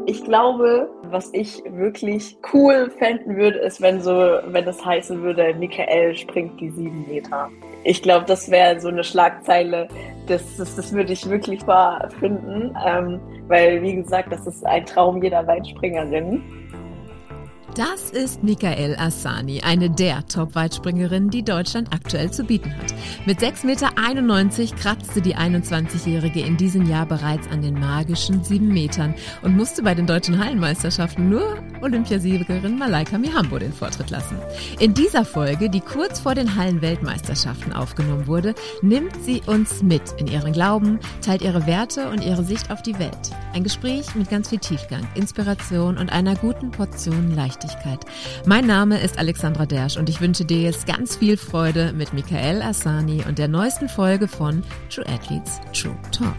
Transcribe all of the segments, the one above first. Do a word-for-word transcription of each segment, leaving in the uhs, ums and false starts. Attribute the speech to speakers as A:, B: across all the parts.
A: Ich glaube, was ich wirklich cool fänden würde, ist, wenn so, wenn es heißen würde, Michael springt die sieben Meter. Ich glaube, das wäre so eine Schlagzeile, das, das, das würde ich wirklich wahr finden, ähm, weil, wie gesagt, das ist ein Traum jeder Weitspringerin.
B: Das ist Michael Asani, eine der Top-Weitspringerin, die Deutschland aktuell zu bieten hat. Mit sechs Komma einundneunzig Meter kratzte die einundzwanzigjährige in diesem Jahr bereits an den magischen sieben Metern und musste bei den deutschen Hallenmeisterschaften nur Olympiasiegerin Malaika Mihambo den Vortritt lassen. In dieser Folge, die kurz vor den Hallenweltmeisterschaften aufgenommen wurde, nimmt sie uns mit in ihren Glauben, teilt ihre Werte und ihre Sicht auf die Welt. Ein Gespräch mit ganz viel Tiefgang, Inspiration und einer guten Portion Leichtigkeit. Mein Name ist Alexandra Dersch und ich wünsche dir jetzt ganz viel Freude mit Michael Asani und der neuesten Folge von True Athletes True Talk.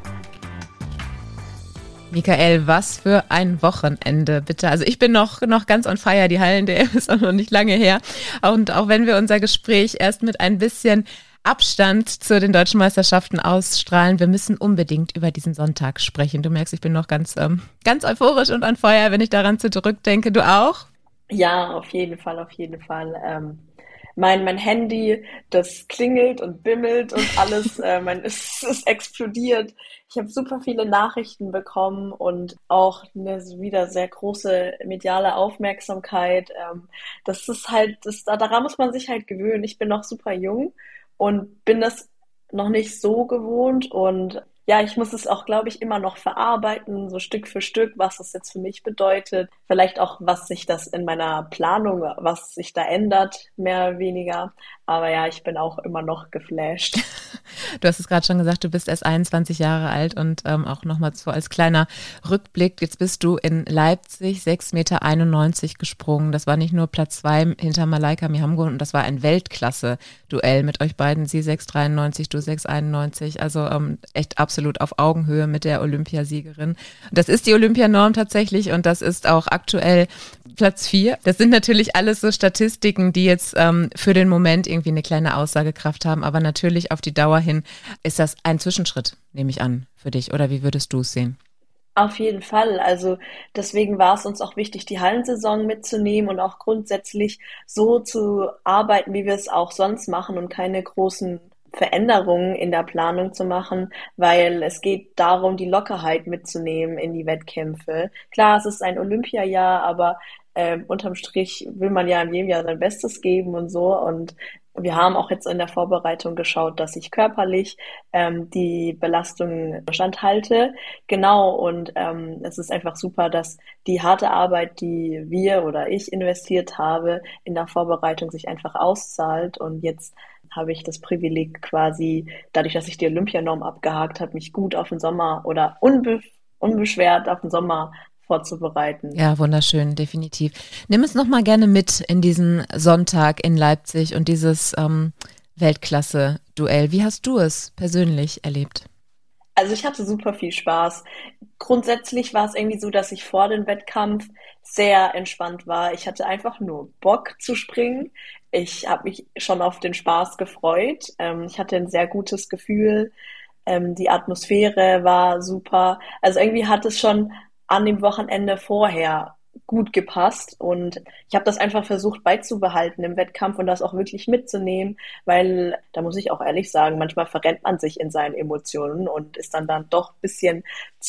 B: Michael, was für ein Wochenende, bitte. Also ich bin noch, noch ganz on fire, die Hallen-D M ist auch noch nicht lange her. Und auch wenn wir unser Gespräch erst mit ein bisschen Abstand zu den deutschen Meisterschaften ausstrahlen, wir müssen unbedingt über diesen Sonntag sprechen. Du merkst, ich bin noch ganz, ähm, ganz euphorisch und on fire, wenn ich daran zurückdenke. Du auch?
A: Ja, auf jeden Fall, auf jeden Fall. Ähm, mein, mein Handy, das klingelt und bimmelt und alles, äh, mein, es ist explodiert. Ich habe super viele Nachrichten bekommen und auch eine wieder sehr große mediale Aufmerksamkeit. Ähm, das ist halt, das, daran muss man sich halt gewöhnen. Ich bin noch super jung und bin das noch nicht so gewohnt und ja, ich muss es auch, glaube ich, immer noch verarbeiten, so Stück für Stück, was das jetzt für mich bedeutet. Vielleicht auch, was sich das in meiner Planung, was sich da ändert, mehr oder weniger. Aber ja, ich bin auch immer noch geflasht.
B: Du hast es gerade schon gesagt, du bist erst einundzwanzig Jahre alt und ähm, auch nochmal so als kleiner Rückblick. Jetzt bist du in Leipzig sechs Komma einundneunzig Meter gesprungen. Das war nicht nur Platz zwei hinter Malaika Mihambo und das war ein Weltklasse-Duell mit euch beiden. Sie sechs Komma dreiundneunzig, du sechs Komma einundneunzig. Also ähm, echt absolut auf Augenhöhe mit der Olympiasiegerin. Das ist die Olympianorm tatsächlich und das ist auch aktuell Platz vier. Das sind natürlich alles so Statistiken, die jetzt ähm, für den Moment irgendwie eine kleine Aussagekraft haben, aber natürlich auf die Dauer hin ist das ein Zwischenschritt, nehme ich an, für dich. Oder wie würdest du es sehen?
A: Auf jeden Fall. Also deswegen war es uns auch wichtig, die Hallensaison mitzunehmen und auch grundsätzlich so zu arbeiten, wie wir es auch sonst machen und keine großen Veränderungen in der Planung zu machen, weil es geht darum, die Lockerheit mitzunehmen in die Wettkämpfe. Klar, es ist ein Olympiajahr, aber ähm, unterm Strich will man ja in jedem Jahr sein Bestes geben und so. Und wir haben auch jetzt in der Vorbereitung geschaut, dass ich körperlich ähm, die Belastung standhalte. Genau, und ähm, es ist einfach super, dass die harte Arbeit, die wir oder ich investiert habe, in der Vorbereitung sich einfach auszahlt. Und jetzt habe ich das Privileg quasi, dadurch, dass ich die Olympianorm abgehakt habe, mich gut auf den Sommer oder unbe unbeschwert auf den Sommer vorzubereiten.
B: Ja, wunderschön, definitiv. Nimm es nochmal gerne mit in diesen Sonntag in Leipzig und dieses ähm, Weltklasse-Duell. Wie hast du es persönlich erlebt?
A: Also ich hatte super viel Spaß. Grundsätzlich war es irgendwie so, dass ich vor dem Wettkampf sehr entspannt war. Ich hatte einfach nur Bock zu springen. Ich habe mich schon auf den Spaß gefreut. Ähm, ich hatte ein sehr gutes Gefühl. Ähm, die Atmosphäre war super. Also irgendwie hat es schon an dem Wochenende vorher gut gepasst und ich habe das einfach versucht beizubehalten im Wettkampf und das auch wirklich mitzunehmen, weil da muss ich auch ehrlich sagen, manchmal verrennt man sich in seinen Emotionen und ist dann dann doch ein bisschen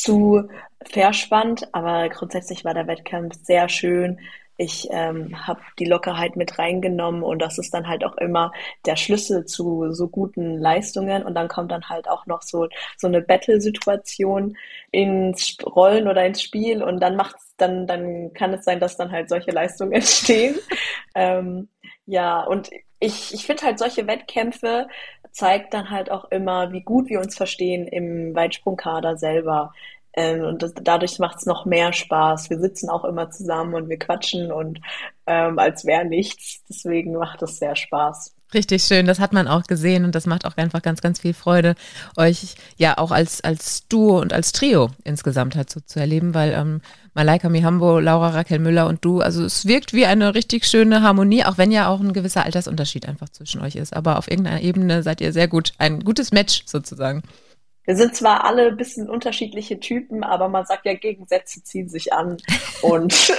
A: zu verspannt, aber grundsätzlich war der Wettkampf sehr schön. Ich ähm, habe die Lockerheit mit reingenommen und das ist dann halt auch immer der Schlüssel zu so guten Leistungen und dann kommt dann halt auch noch so so eine Battle-Situation ins Rollen oder ins Spiel und dann macht's dann dann kann es sein, dass dann halt solche Leistungen entstehen. ähm, ja und ich ich finde halt solche Wettkämpfe zeigt dann halt auch immer, wie gut wir uns verstehen im Weitsprungkader selber. Ähm, und das, dadurch macht es noch mehr Spaß. Wir sitzen auch immer zusammen und wir quatschen und ähm, als wäre nichts. Deswegen macht es sehr Spaß.
B: Richtig schön, das hat man auch gesehen und das macht auch einfach ganz, ganz viel Freude, euch ja auch als als Duo und als Trio insgesamt halt so zu erleben, weil ähm, Malaika Mihambo, Laura Raquel Müller und du, also es wirkt wie eine richtig schöne Harmonie, auch wenn ja auch ein gewisser Altersunterschied einfach zwischen euch ist, aber auf irgendeiner Ebene seid ihr sehr gut, ein gutes Match sozusagen.
A: Wir sind zwar alle ein bisschen unterschiedliche Typen, aber man sagt ja, Gegensätze ziehen sich an und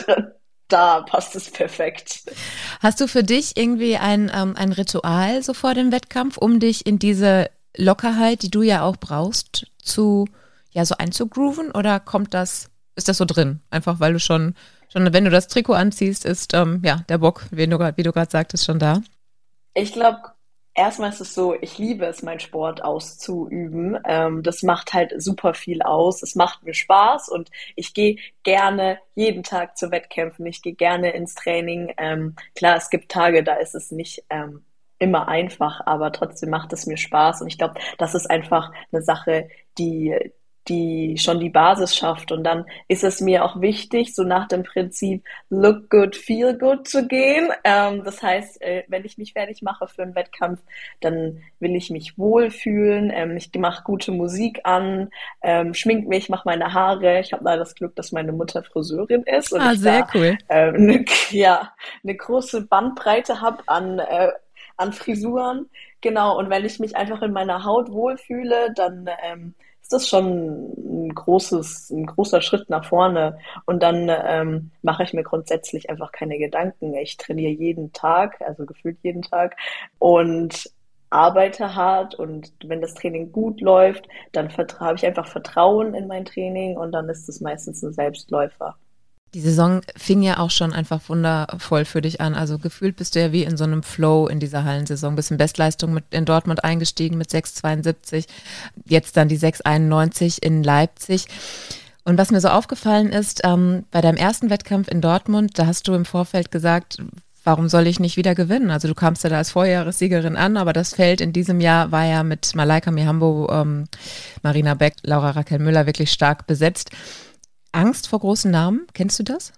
A: da passt es perfekt.
B: Hast du für dich irgendwie ein, ähm, ein Ritual so vor dem Wettkampf, um dich in diese Lockerheit, die du ja auch brauchst, zu, ja, so einzugrooven? Oder kommt das, ist das so drin? Einfach weil du schon, schon, wenn du das Trikot anziehst, ist, ähm, ja, der Bock, wie du, grad- wie du gerade sagtest, schon da.
A: Ich glaube, erstmal ist es so, ich liebe es, meinen Sport auszuüben. Ähm, das macht halt super viel aus. Es macht mir Spaß und ich gehe gerne jeden Tag zu Wettkämpfen. Ich gehe gerne ins Training. Ähm, klar, es gibt Tage, da ist es nicht ähm, immer einfach, aber trotzdem macht es mir Spaß. Und ich glaube, das ist einfach eine Sache, die die schon die Basis schafft. Und dann ist es mir auch wichtig, so nach dem Prinzip Look good, feel good zu gehen. Ähm, das heißt, äh, wenn ich mich fertig mache für einen Wettkampf, dann will ich mich wohlfühlen. Ähm, ich mache gute Musik an, ähm, schmink mich, mache meine Haare. Ich habe leider das Glück, dass meine Mutter Friseurin ist und
B: Ah,
A: ich
B: sehr
A: da
B: cool.
A: ähm, eine, ja, eine große Bandbreite habe an, äh, an Frisuren. Genau, und wenn ich mich einfach in meiner Haut wohlfühle, dann ähm, ist das schon ein großes, ein großer Schritt nach vorne. Und dann ähm, mache ich mir grundsätzlich einfach keine Gedanken. Ich trainiere jeden Tag, also gefühlt jeden Tag und arbeite hart. Und wenn das Training gut läuft, dann vertra- habe ich einfach Vertrauen in mein Training und dann ist es meistens ein Selbstläufer.
B: Die Saison fing ja auch schon einfach wundervoll für dich an. Also gefühlt bist du ja wie in so einem Flow in dieser Hallensaison. Bist in Bestleistung mit in Dortmund eingestiegen mit sechs Komma zweiundsiebzig, jetzt dann die sechs Komma einundneunzig in Leipzig. Und was mir so aufgefallen ist, ähm, bei deinem ersten Wettkampf in Dortmund, da hast du im Vorfeld gesagt, warum soll ich nicht wieder gewinnen? Also du kamst ja da als Vorjahressiegerin an, aber das Feld in diesem Jahr war ja mit Malaika Mihambo, ähm, Marina Beck, Laura Raquel Müller wirklich stark besetzt. Angst vor großen Namen, kennst du das?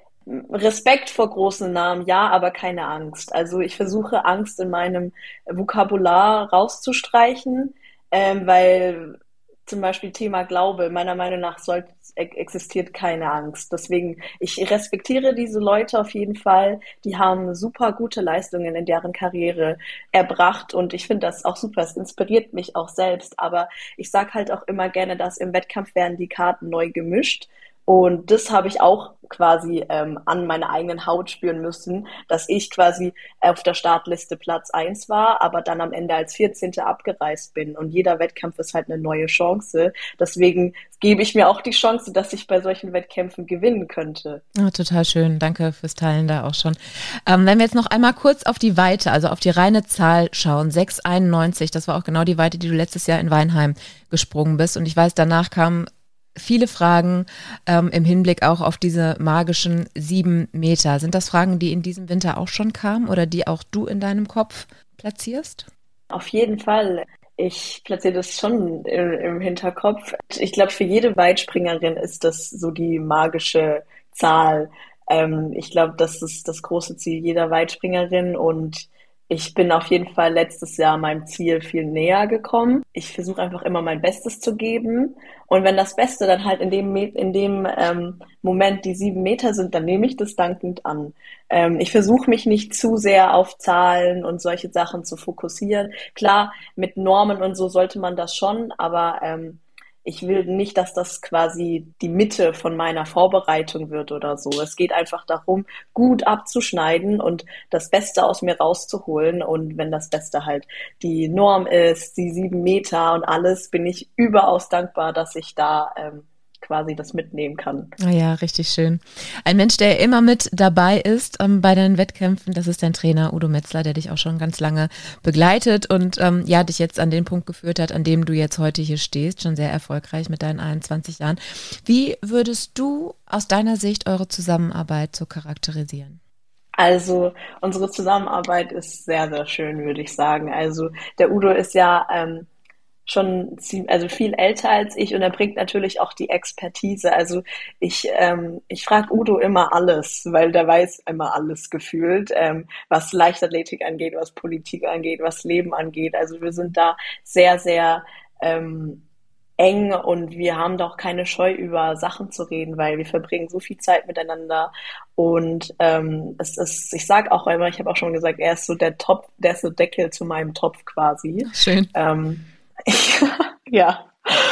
A: Respekt vor großen Namen, ja, aber keine Angst. Also ich versuche Angst in meinem Vokabular rauszustreichen, ähm, weil zum Beispiel Thema Glaube, meiner Meinung nach soll, existiert keine Angst. Deswegen, ich respektiere diese Leute auf jeden Fall. Die haben super gute Leistungen in deren Karriere erbracht und ich finde das auch super. Es inspiriert mich auch selbst. Aber ich sage halt auch immer gerne, dass im Wettkampf werden die Karten neu gemischt. Und das habe ich auch quasi ähm, an meiner eigenen Haut spüren müssen, dass ich quasi auf der Startliste Platz eins war, aber dann am Ende als vierzehnte abgereist bin. Und jeder Wettkampf ist halt eine neue Chance. Deswegen gebe ich mir auch die Chance, dass ich bei solchen Wettkämpfen gewinnen könnte.
B: Oh, total schön. Danke fürs Teilen da auch schon. Ähm, wenn wir jetzt noch einmal kurz auf die Weite, also auf die reine Zahl schauen, sechs Komma einundneunzig, das war auch genau die Weite, die du letztes Jahr in Weinheim gesprungen bist. Und ich weiß, danach kamen viele Fragen ähm, im Hinblick auch auf diese magischen sieben Meter. Sind das Fragen, die in diesem Winter auch schon kamen oder die auch du in deinem Kopf platzierst?
A: Auf jeden Fall. Ich platziere das schon im, im Hinterkopf. Ich glaube, für jede Weitspringerin ist das so die magische Zahl. Ähm, ich glaube, das ist das große Ziel jeder Weitspringerin und ich bin auf jeden Fall letztes Jahr meinem Ziel viel näher gekommen. Ich versuche einfach immer mein Bestes zu geben und wenn das Beste dann halt in dem, in dem ähm, Moment die sieben Meter sind, dann nehme ich das dankend an. Ähm, ich versuche mich nicht zu sehr auf Zahlen und solche Sachen zu fokussieren. Klar, mit Normen und so sollte man das schon, aber ähm, ich will nicht, dass das quasi die Mitte von meiner Vorbereitung wird oder so. Es geht einfach darum, gut abzuschneiden und das Beste aus mir rauszuholen. Und wenn das Beste halt die Norm ist, die sieben Meter und alles, bin ich überaus dankbar, dass ich da ähm, quasi das mitnehmen kann.
B: Ah ja, richtig schön. Ein Mensch, der immer mit dabei ist ähm, bei deinen Wettkämpfen, das ist dein Trainer Udo Metzler, der dich auch schon ganz lange begleitet und ähm, ja, dich jetzt an den Punkt geführt hat, an dem du jetzt heute hier stehst, schon sehr erfolgreich mit deinen einundzwanzig Jahren. Wie würdest du aus deiner Sicht eure Zusammenarbeit so charakterisieren?
A: Also unsere Zusammenarbeit ist sehr, sehr schön, würde ich sagen. Also der Udo ist ja ähm, schon ziemlich, also viel älter als ich und er bringt natürlich auch die Expertise. Also ich, ähm, ich frage Udo immer alles, weil der weiß immer alles gefühlt, ähm, was Leichtathletik angeht, was Politik angeht, was Leben angeht. Also wir sind da sehr, sehr ähm, eng und wir haben doch keine Scheu über Sachen zu reden, weil wir verbringen so viel Zeit miteinander und ähm, es ist, ich sag auch immer, ich habe auch schon gesagt, er ist so der Topf, der ist so Deckel zu meinem Topf quasi.
B: Schön.
A: Ähm, ja,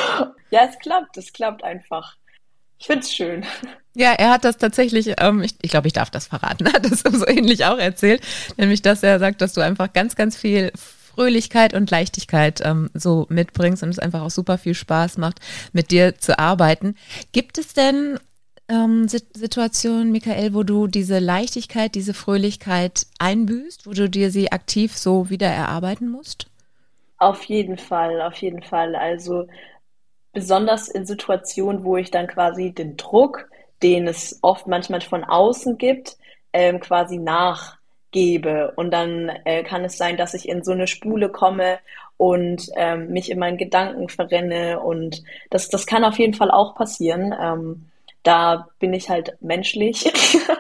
A: Ja, es klappt, es klappt einfach. Ich find's schön.
B: Ja, er hat das tatsächlich, ähm, ich, ich glaube, ich darf das verraten, er hat das so ähnlich auch erzählt, nämlich, dass er sagt, dass du einfach ganz, ganz viel Fröhlichkeit und Leichtigkeit ähm, so mitbringst und es einfach auch super viel Spaß macht, mit dir zu arbeiten. Gibt es denn ähm, Situationen, Michael, wo du diese Leichtigkeit, diese Fröhlichkeit einbüßt, wo du dir sie aktiv so wieder erarbeiten musst?
A: Auf jeden Fall, auf jeden Fall. Also besonders in Situationen, wo ich dann quasi den Druck, den es oft manchmal von außen gibt, ähm, quasi nachgebe. Und dann äh, kann es sein, dass ich in so eine Spule komme und ähm, mich in meinen Gedanken verrenne. Und das, das kann auf jeden Fall auch passieren. Ähm, da bin ich halt menschlich.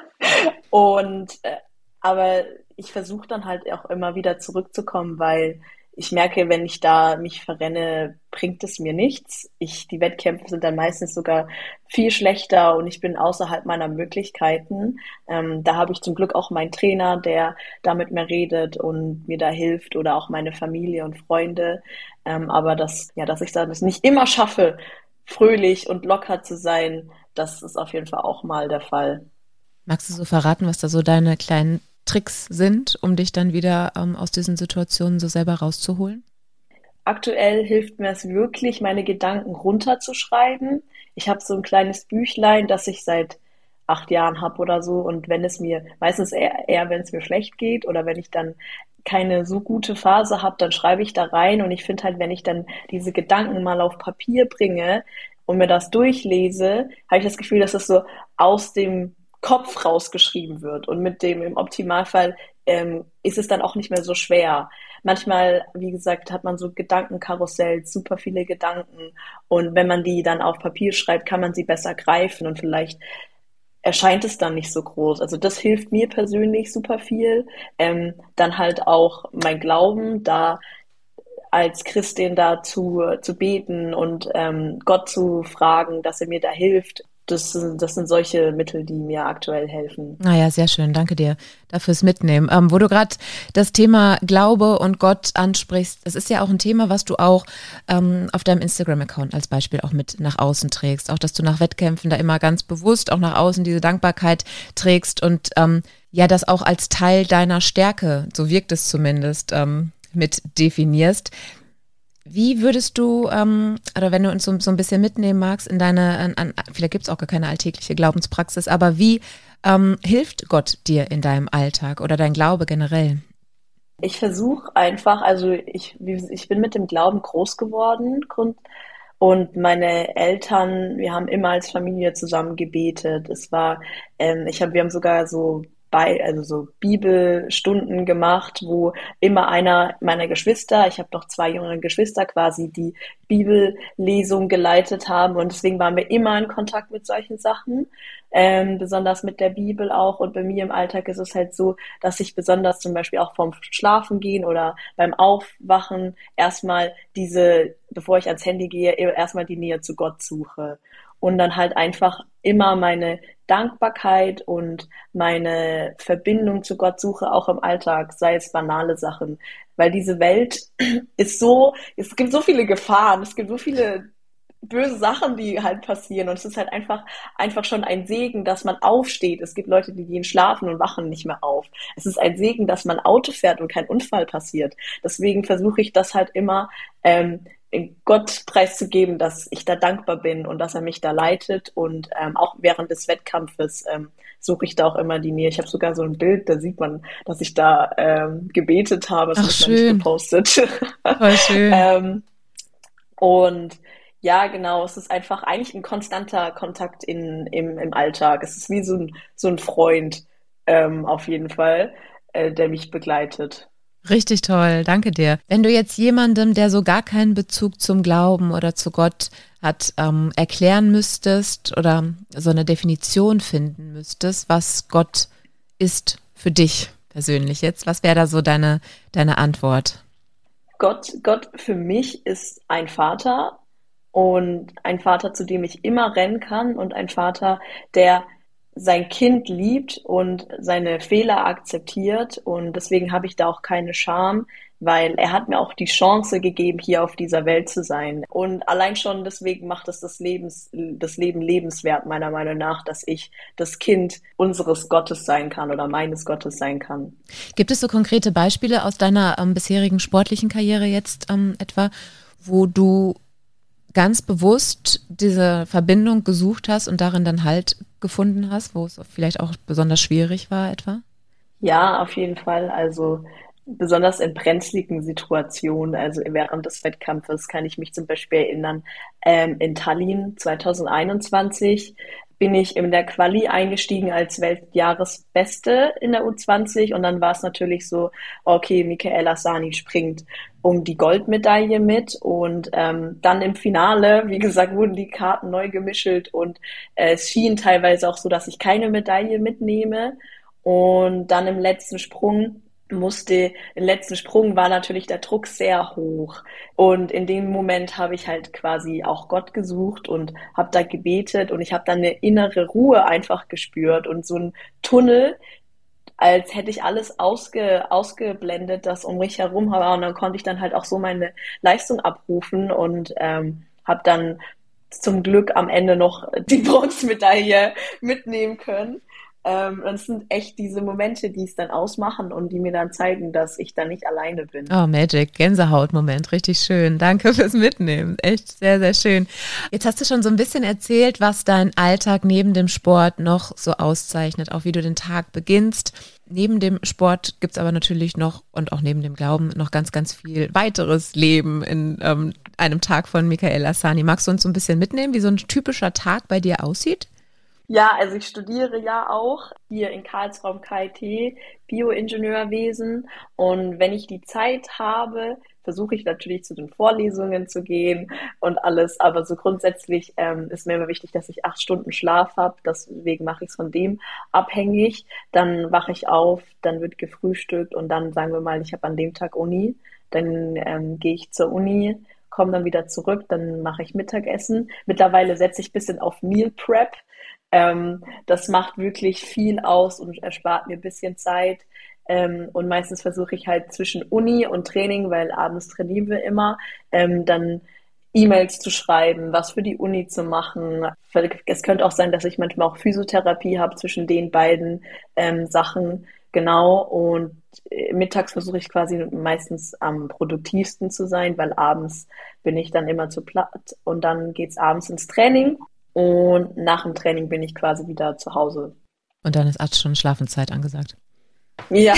A: Und äh, aber ich versuche dann halt auch immer wieder zurückzukommen, weil ich merke, wenn ich da mich verrenne, bringt es mir nichts. Ich, die Wettkämpfe sind dann meistens sogar viel schlechter und ich bin außerhalb meiner Möglichkeiten. Ähm, da habe ich zum Glück auch meinen Trainer, der da mit mir redet und mir da hilft oder auch meine Familie und Freunde. Ähm, aber das, ja, dass ich das nicht immer schaffe, fröhlich und locker zu sein, das ist auf jeden Fall auch mal der Fall.
B: Magst du so verraten, was da so deine kleinen Tricks sind, um dich dann wieder ähm, aus diesen Situationen so selber rauszuholen?
A: Aktuell hilft mir es wirklich, meine Gedanken runterzuschreiben. Ich habe so ein kleines Büchlein, das ich seit acht Jahren habe oder so. Und wenn es mir, meistens eher, eher wenn es mir schlecht geht oder wenn ich dann keine so gute Phase habe, dann schreibe ich da rein. Und ich finde halt, wenn ich dann diese Gedanken mal auf Papier bringe und mir das durchlese, habe ich das Gefühl, dass es so aus dem Kopf rausgeschrieben wird. Und mit dem im Optimalfall ähm, ist es dann auch nicht mehr so schwer. Manchmal, wie gesagt, hat man so Gedankenkarussells, super viele Gedanken. Und wenn man die dann auf Papier schreibt, kann man sie besser greifen und vielleicht erscheint es dann nicht so groß. Also das hilft mir persönlich super viel. Ähm, dann halt auch mein Glauben, da als Christin da zu, zu beten und ähm, Gott zu fragen, dass er mir da hilft. Das, das sind solche Mittel, die mir aktuell helfen.
B: Naja, sehr schön. Danke dir dafür's Mitnehmen. Ähm, wo du gerade das Thema Glaube und Gott ansprichst, das ist ja auch ein Thema, was du auch ähm, auf deinem Instagram-Account als Beispiel auch mit nach außen trägst. Auch, dass du nach Wettkämpfen da immer ganz bewusst auch nach außen diese Dankbarkeit trägst und ähm, ja, das auch als Teil deiner Stärke, so wirkt es zumindest, ähm, mit definierst. Wie würdest du, ähm, oder wenn du uns so, so ein bisschen mitnehmen magst in deine, an, an, vielleicht gibt es auch gar keine alltägliche Glaubenspraxis, aber wie ähm, hilft Gott dir in deinem Alltag oder dein Glaube generell?
A: Ich versuche einfach, also ich, ich bin mit dem Glauben groß geworden Grund, und meine Eltern, wir haben immer als Familie zusammen gebetet. Es war, ähm, ich hab, wir haben sogar so bei, also so Bibelstunden gemacht, wo immer einer meiner Geschwister, ich habe noch zwei jüngere Geschwister quasi, die Bibellesung geleitet haben und deswegen waren wir immer in Kontakt mit solchen Sachen, ähm, besonders mit der Bibel auch. Und bei mir im Alltag ist es halt so, dass ich besonders zum Beispiel auch vorm Schlafengehen oder beim Aufwachen erstmal diese, bevor ich ans Handy gehe, erstmal die Nähe zu Gott suche. Und dann halt einfach immer meine Dankbarkeit und meine Verbindung zu Gott suche, auch im Alltag, sei es banale Sachen. Weil diese Welt ist so, es gibt so viele Gefahren, es gibt so viele böse Sachen, die halt passieren. Und es ist halt einfach, einfach schon ein Segen, dass man aufsteht. Es gibt Leute, die gehen schlafen und wachen nicht mehr auf. Es ist ein Segen, dass man Auto fährt und kein Unfall passiert. Deswegen versuche ich das halt immer, ähm, Gott preiszugeben, dass ich da dankbar bin und dass er mich da leitet. Und ähm, auch während des Wettkampfes ähm, suche ich da auch immer die Nähe. Ich habe sogar so ein Bild, da sieht man, dass ich da ähm, gebetet habe. Das
B: Ach,
A: habe ich noch nicht
B: schön.
A: gepostet.
B: Voll schön.
A: ähm, und ja, genau, es ist einfach eigentlich ein konstanter Kontakt in, im, im Alltag. Es ist wie so ein, so ein Freund, ähm, auf jeden Fall, äh, der mich begleitet.
B: Richtig toll, danke dir. Wenn du jetzt jemandem, der so gar keinen Bezug zum Glauben oder zu Gott hat, ähm, erklären müsstest oder so eine Definition finden müsstest, was Gott ist für dich persönlich jetzt, was wäre da so deine, deine Antwort?
A: Gott, Gott für mich ist ein Vater und ein Vater, zu dem ich immer rennen kann und ein Vater, der sein Kind liebt und seine Fehler akzeptiert und deswegen habe ich da auch keine Scham, weil er hat mir auch die Chance gegeben, hier auf dieser Welt zu sein. Und allein schon deswegen macht es das Lebens, das Leben lebenswert, meiner Meinung nach, dass ich das Kind unseres Gottes sein kann oder meines Gottes sein kann.
B: Gibt es so konkrete Beispiele aus deiner ähm, bisherigen sportlichen Karriere jetzt ähm, etwa, wo du ganz bewusst diese Verbindung gesucht hast und darin dann Halt gefunden hast, wo es vielleicht auch besonders schwierig war etwa?
A: Ja, auf jeden Fall. Also besonders in brenzligen Situationen, also während des Wettkampfes kann ich mich zum Beispiel erinnern, ähm, in Tallinn zwanzig einundzwanzig bin ich in der Quali eingestiegen als Weltjahresbeste in der U zwanzig und dann war es natürlich so, okay, Mikael Asani springt um die Goldmedaille mit und ähm, dann im Finale, wie gesagt, wurden die Karten neu gemischelt und äh, es schien teilweise auch so, dass ich keine Medaille mitnehme und dann im letzten Sprung musste, im letzten Sprung war natürlich der Druck sehr hoch. Und in dem Moment habe ich halt quasi auch Gott gesucht und habe da gebetet und ich habe dann eine innere Ruhe einfach gespürt und so ein Tunnel, als hätte ich alles ausge, ausgeblendet, das um mich herum war. Und dann konnte ich dann halt auch so meine Leistung abrufen und ähm, habe dann zum Glück am Ende noch die Bronzemedaille mitnehmen können. Ähm, das sind echt diese Momente, die es dann ausmachen und die mir dann zeigen, dass ich da nicht alleine bin.
B: Oh, Magic, Gänsehautmoment, richtig schön. Danke fürs Mitnehmen, echt sehr, sehr schön. Jetzt hast du schon so ein bisschen erzählt, was dein Alltag neben dem Sport noch so auszeichnet, auch wie du den Tag beginnst. Neben dem Sport gibt es aber natürlich noch und auch neben dem Glauben noch ganz, ganz viel weiteres Leben in ähm, einem Tag von Mikael Asani. Magst du uns so ein bisschen mitnehmen, wie so ein typischer Tag bei dir aussieht?
A: Ja, also ich studiere ja auch hier in Karlsruhe am K I T Bioingenieurwesen und wenn ich die Zeit habe, versuche ich natürlich zu den Vorlesungen zu gehen und alles, aber so grundsätzlich ähm, ist mir immer wichtig, dass ich acht Stunden Schlaf habe, deswegen mache ich es von dem abhängig. Dann wache ich auf, dann wird gefrühstückt und dann sagen wir mal, ich habe an dem Tag Uni, dann ähm, gehe ich zur Uni, komme dann wieder zurück, dann mache ich Mittagessen. Mittlerweile setze ich ein bisschen auf Meal Prep. Ähm, das macht wirklich viel aus und erspart mir ein bisschen Zeit. Ähm, und meistens versuche ich halt zwischen Uni und Training, weil abends trainieren wir immer, ähm, dann E-Mails zu schreiben, was für die Uni zu machen. Es könnte auch sein, dass ich manchmal auch Physiotherapie habe zwischen den beiden ähm, Sachen. Genau. Und äh, mittags versuche ich quasi meistens am produktivsten zu sein, weil abends bin ich dann immer zu platt und dann geht's abends ins Training. Und nach dem Training bin ich quasi wieder zu Hause.
B: Und dann ist acht Stunden Schlafenszeit angesagt.
A: Ja.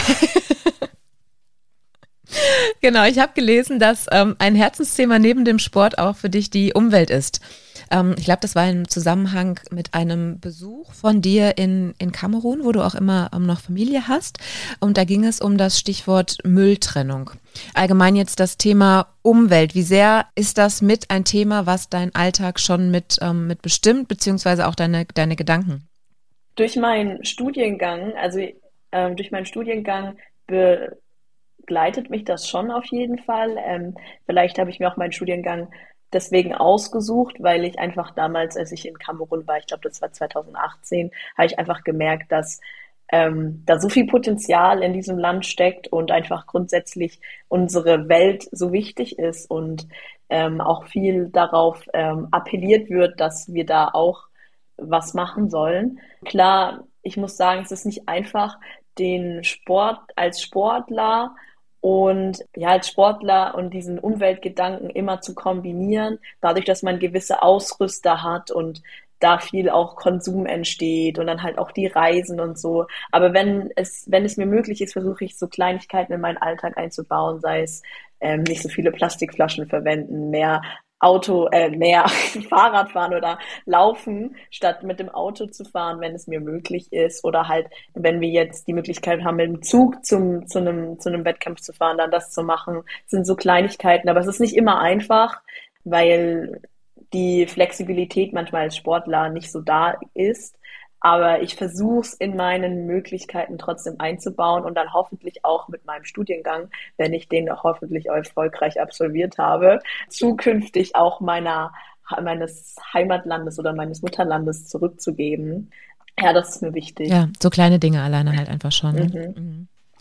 B: Genau, ich habe gelesen, dass ähm, ein Herzensthema neben dem Sport auch für dich die Umwelt ist. Ähm, ich glaube, das war im Zusammenhang mit einem Besuch von dir in, in Kamerun, wo du auch immer ähm, noch Familie hast. Und da ging es um das Stichwort Mülltrennung. Allgemein jetzt das Thema Umwelt. Wie sehr ist das mit ein Thema, was dein Alltag schon mit, ähm, mit bestimmt, beziehungsweise auch deine, deine Gedanken?
A: Durch meinen Studiengang, also ähm, durch meinen Studiengang begleitet mich das schon auf jeden Fall. Ähm, vielleicht habe ich mir auch meinen Studiengang deswegen ausgesucht, weil ich einfach damals, als ich in Kamerun war, ich glaube, das war zwanzig achtzehn, habe ich einfach gemerkt, dass ähm, da so viel Potenzial in diesem Land steckt und einfach grundsätzlich unsere Welt so wichtig ist und ähm, auch viel darauf ähm, appelliert wird, dass wir da auch was machen sollen. Klar, ich muss sagen, es ist nicht einfach, den Sport als Sportler und ja, als Sportler und diesen Umweltgedanken immer zu kombinieren, dadurch, dass man gewisse Ausrüster hat und da viel auch Konsum entsteht und dann halt auch die Reisen und so. Aber wenn es, wenn es mir möglich ist, versuche ich so Kleinigkeiten in meinen Alltag einzubauen, sei es ähm, nicht so viele Plastikflaschen verwenden, mehr Auto, äh, mehr Fahrrad fahren oder laufen, statt mit dem Auto zu fahren, wenn es mir möglich ist. Oder halt, wenn wir jetzt die Möglichkeit haben, mit dem Zug zum, zu einem, zu einem Wettkampf zu fahren, dann das zu machen. Das sind so Kleinigkeiten, aber es ist nicht immer einfach, weil die Flexibilität manchmal als Sportler nicht so da ist. Aber ich versuche es in meinen Möglichkeiten trotzdem einzubauen und dann hoffentlich auch mit meinem Studiengang, wenn ich den hoffentlich erfolgreich absolviert habe, zukünftig auch meiner, meines Heimatlandes oder meines Mutterlandes zurückzugeben. Ja, das ist mir wichtig.
B: Ja, so kleine Dinge alleine halt einfach schon. Ne?
A: Mhm.
B: Mhm.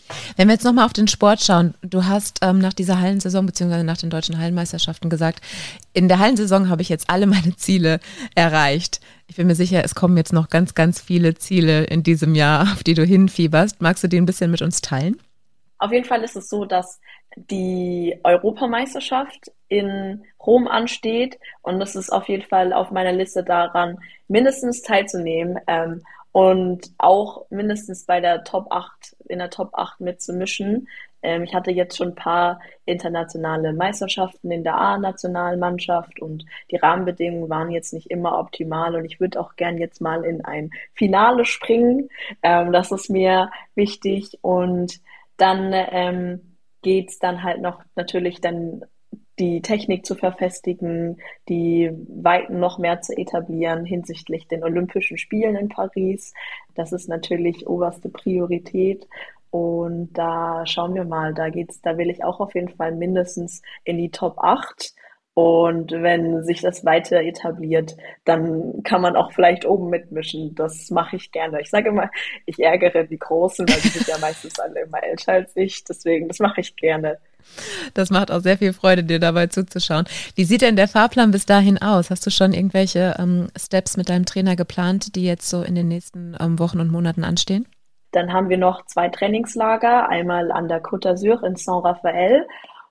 B: Wenn wir jetzt nochmal auf den Sport schauen, du hast ähm, nach dieser Hallensaison beziehungsweise nach den deutschen Hallenmeisterschaften gesagt, in der Hallensaison habe ich jetzt alle meine Ziele erreicht. Ich bin mir sicher, es kommen jetzt noch ganz, ganz viele Ziele in diesem Jahr, auf die du hinfieberst. Magst du die ein bisschen mit uns teilen?
A: Auf jeden Fall ist es so, dass die Europameisterschaft in Rom ansteht und es ist auf jeden Fall auf meiner Liste daran, mindestens teilzunehmen. Ähm, und auch mindestens bei der Top acht, in der Top acht mitzumischen. Ähm, ich hatte jetzt schon ein paar internationale Meisterschaften in der A-Nationalmannschaft und die Rahmenbedingungen waren jetzt nicht immer optimal und ich würde auch gern jetzt mal in ein Finale springen. Ähm, das ist mir wichtig und dann ähm, geht's dann halt noch natürlich dann die Technik zu verfestigen, die Weiten noch mehr zu etablieren hinsichtlich den Olympischen Spielen in Paris. Das ist natürlich oberste Priorität. Und da schauen wir mal, da geht's, da will ich auch auf jeden Fall mindestens in die Top acht. Und wenn sich das weiter etabliert, dann kann man auch vielleicht oben mitmischen. Das mache ich gerne. Ich sage immer, ich ärgere die Großen, weil die sind ja meistens alle immer älter als ich. Deswegen, das mache ich gerne.
B: Das macht auch sehr viel Freude, dir dabei zuzuschauen. Wie sieht denn der Fahrplan bis dahin aus? Hast du schon irgendwelche ähm, Steps mit deinem Trainer geplant, die jetzt so in den nächsten ähm, Wochen und Monaten anstehen?
A: Dann haben wir noch zwei Trainingslager, einmal an der Côte d'Azur in Saint-Raphaël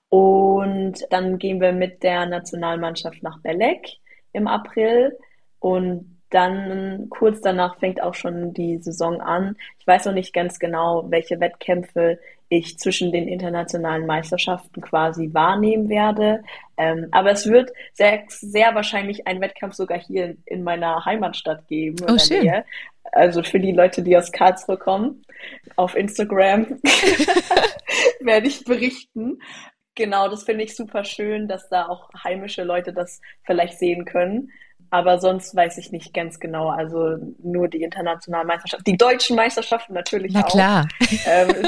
A: und dann gehen wir mit der Nationalmannschaft nach Bellec im April und dann kurz danach fängt auch schon die Saison an. Ich weiß noch nicht ganz genau, welche Wettkämpfe ich zwischen den internationalen Meisterschaften quasi wahrnehmen werde. Ähm, aber es wird sehr, sehr wahrscheinlich einen Wettkampf sogar hier in meiner Heimatstadt geben.
B: Oh, schön.
A: Nähe. Also für die Leute, die aus Karlsruhe kommen, auf Instagram werde ich berichten. Genau, das finde ich super schön, dass da auch heimische Leute das vielleicht sehen können. Aber sonst weiß ich nicht ganz genau. Also nur die internationalen Meisterschaften, die deutschen Meisterschaften natürlich
B: Na
A: auch.
B: klar.
A: Ähm,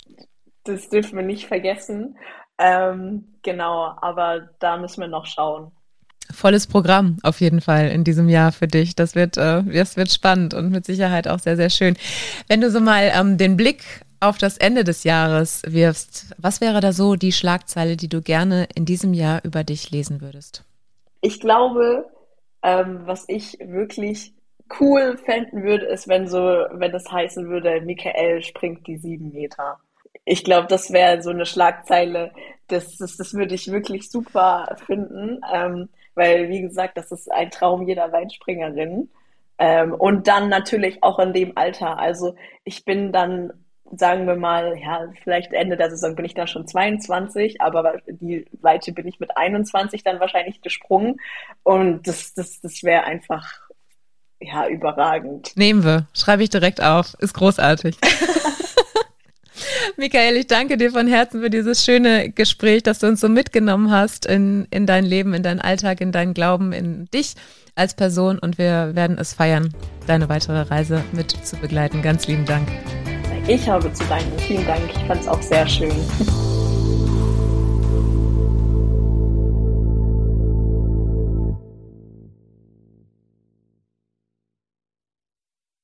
A: das dürfen wir nicht vergessen. Ähm, genau, aber da müssen wir noch schauen.
B: Volles Programm auf jeden Fall in diesem Jahr für dich. Das wird, äh, das wird spannend und mit Sicherheit auch sehr, sehr schön. Wenn du so mal ähm, den Blick auf das Ende des Jahres wirfst, was wäre da so die Schlagzeile, die du gerne in diesem Jahr über dich lesen würdest?
A: Ich glaube, ähm, was ich wirklich cool fänden würde, ist, wenn so, wenn das heißen würde, Mikael springt die sieben Meter. Ich glaube, das wäre so eine Schlagzeile, das, das, das würde ich wirklich super finden, ähm, weil, wie gesagt, das ist ein Traum jeder Weitspringerin. Ähm, und dann natürlich auch in dem Alter. Also ich bin dann, sagen wir mal, ja, vielleicht Ende der Saison bin ich dann schon zweiundzwanzig, aber die Weite bin ich mit einundzwanzig dann wahrscheinlich gesprungen. Und das, das, das wäre einfach, ja, überragend.
B: Nehmen wir, schreibe ich direkt auf, ist großartig. Mikael, ich danke dir von Herzen für dieses schöne Gespräch, dass du uns so mitgenommen hast in, in dein Leben, in deinen Alltag, in deinen Glauben, in dich als Person und wir werden es feiern, deine weitere Reise mit zu begleiten. Ganz lieben Dank.
A: Ich habe zu danken. Vielen Dank. Ich fand es auch sehr schön.